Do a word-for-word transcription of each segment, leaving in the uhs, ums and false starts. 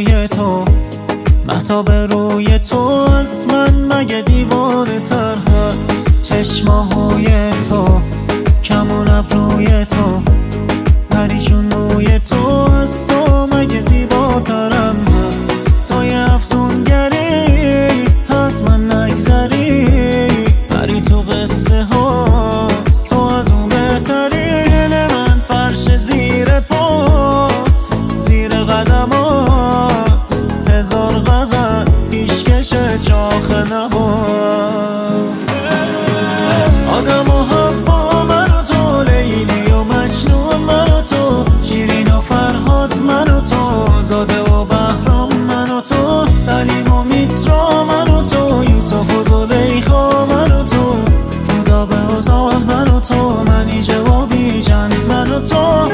روی تو، مهتاب روی تو از من مگه دیوانه تر هست؟ چشماهای تو، کمون ابروی تو، پریشون روی تو از تو مگه زیباترم هست؟ تو یه افسونگری هست من نگذری، پری تو قصه ها تو از اون بهتری. دل من فرش زیر پات، زیر قدمات هزار غزل پیشکش چاخ نبات. آدم و حوا من و تو، لیلی و مجنون من و تو، شیرین و فرهاد من و تو، زاده و بهرام من و تو، سلیم و میترا من و تو، یوسف و زلیخا من و تو، رودابه و زال من و تو، منیژه و بیژن من و تو.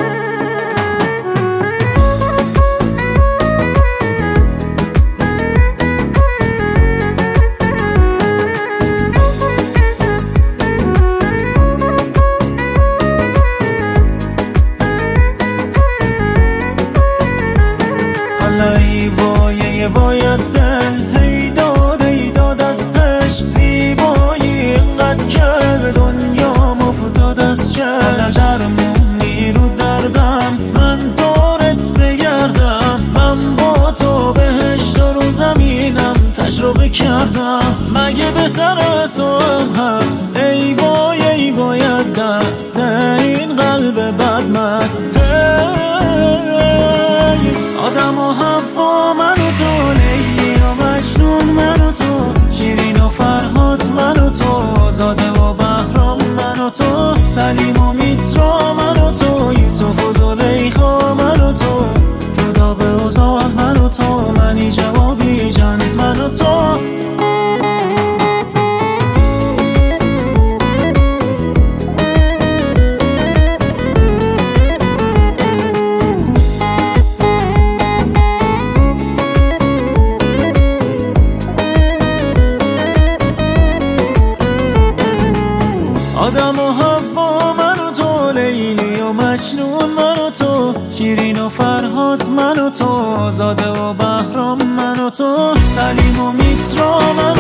ای وای ای وای از دل، هی داد ای داد از عشق، زیبایی اینقدر که دنیا مفتاد از چشم. درمونی رو دردم من دارت بگردم، من با تو بهشت رو زمینم تجربه کردم، مگه بهتر از تو هم هست؟ ای وای ای وای از دست این قلب بدمست. آدم و حوا من و تو، لیلی و مجنون من و تو، شیرین و فرهاد من و تو، زاده و بهرام من و تو، سلیم و میترا من و تو، یوسف و زلیخا من و تو، رودابه و زال من و تو، منیژه و بیژن من و تو. آدم و حوا من و تو، لیلی و مجنون من و تو، شیرین و فرهاد من و تو، زاده و بهرام من و تو، سلیم و میترا من